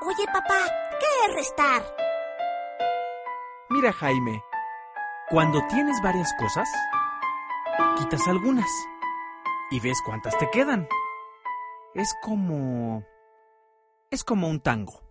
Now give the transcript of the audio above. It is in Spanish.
Oye, papá, ¿qué es restar? Mira, Jaime, cuando tienes varias cosas, quitas algunas y ves cuántas te quedan. Es como un tango.